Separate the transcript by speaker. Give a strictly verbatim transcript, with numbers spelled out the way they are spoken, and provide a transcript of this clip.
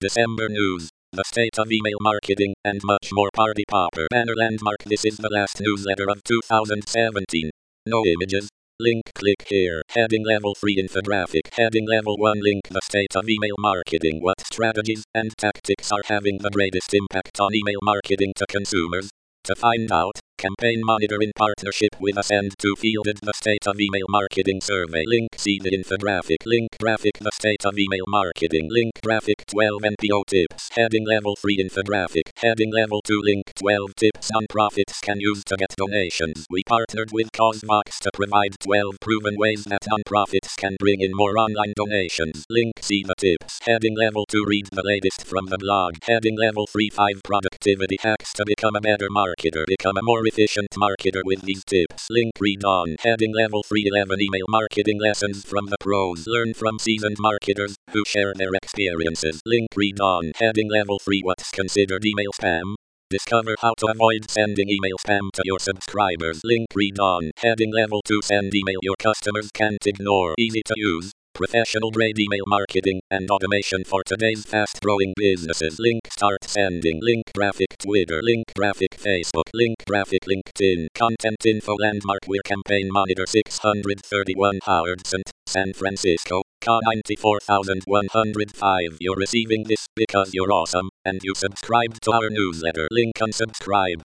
Speaker 1: December news, the state of email marketing, and much more. Party popper banner landmark. This is the last newsletter of two thousand seventeen. No images. Link, click here. Heading level three infographic. Heading level one link. The state of email marketing. What strategies and tactics are having the greatest impact on email marketing to consumers? To find out, Campaign Monitor in partnership with Ascend two fielded the State of Email Marketing Survey. Link, see the infographic. Link, graphic. The State of Email Marketing. Link, graphic. twelve N P O tips. Heading level three infographic. Heading level two link. twelve tips nonprofits can use to get donations. We partnered with CauseVox to provide twelve proven ways that nonprofits can bring in more online donations. Link, see the tips. Heading level two read the latest from the blog. Heading level three five productivity hacks to become a better marketer. Become a more efficient marketer with these tips. Link, read on. Heading level three eleven email marketing lessons from the pros. Learn from seasoned marketers who share their experiences. Link, read on. Heading level three what's considered email spam. Discover how to avoid sending email spam to your subscribers. Link, read on. Heading level two send email your customers can't ignore. Easy to use, professional grade email marketing and automation for today's fast growing businesses. Link, start sending. Link, graphic Twitter. Link, graphic Facebook. Link, graphic LinkedIn. Content info landmark. We're Campaign Monitor six hundred thirty-one Howard Street, San Francisco, C A ninety-four thousand one hundred five. You're receiving this because you're awesome and you subscribed to our newsletter. Link, unsubscribe.